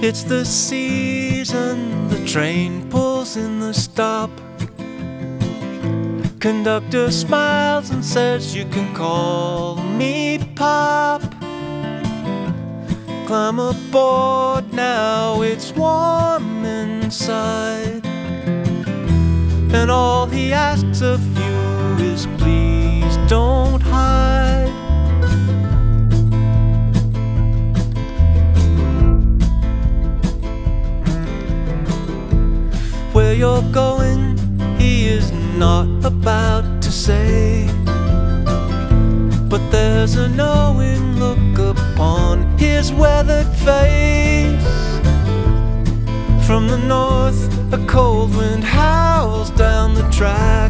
It's the season, the train pulls in the stop. Conductor smiles and says you can call me Pop. Climb aboard now, it's warm inside. And all he asks of you is please don't hide. Where you're going, he is not about to say, but there's a knowing look upon his weathered face. From the north, a cold wind howls down the track,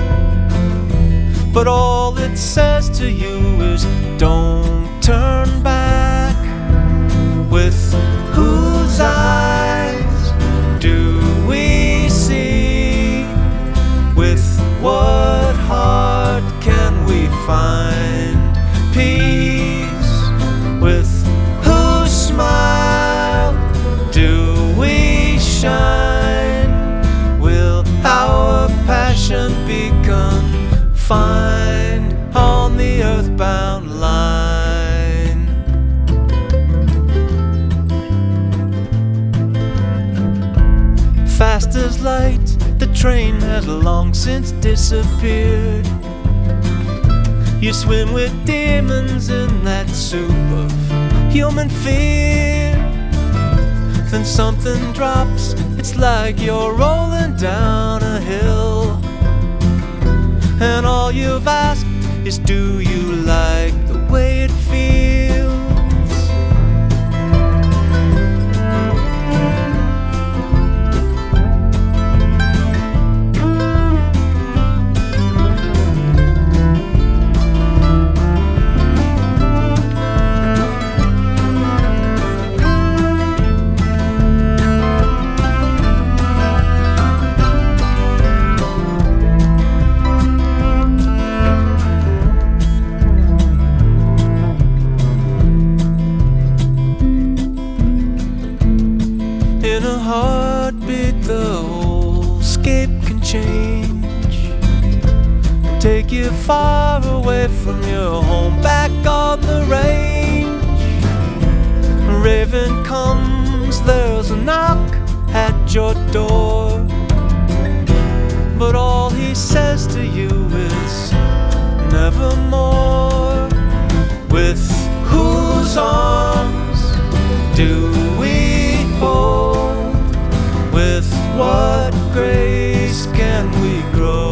but all it says to you is don't turn back. With whose eyes do we see? With what heart can we find peace? With whose smile do we shine? Will our passion be confined on the earthbound line? Fast as light, the train has long since disappeared. You swim with demons in that soup of human fear. Then something drops, it's like you're rolling down a hill, and all you've asked is do you like the way it feels? In a heartbeat, the whole scape can change, take you far away from your home, back on the range. Raven comes, there's a knock at your door, but all he says to you is nevermore. With whose arms do we hold? With what grace can we grow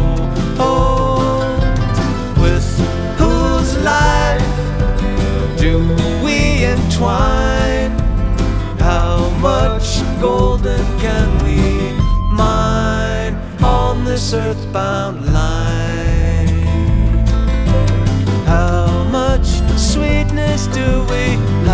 old? With whose life do we entwine? How much golden can we mine on this earthbound line? How much sweetness do we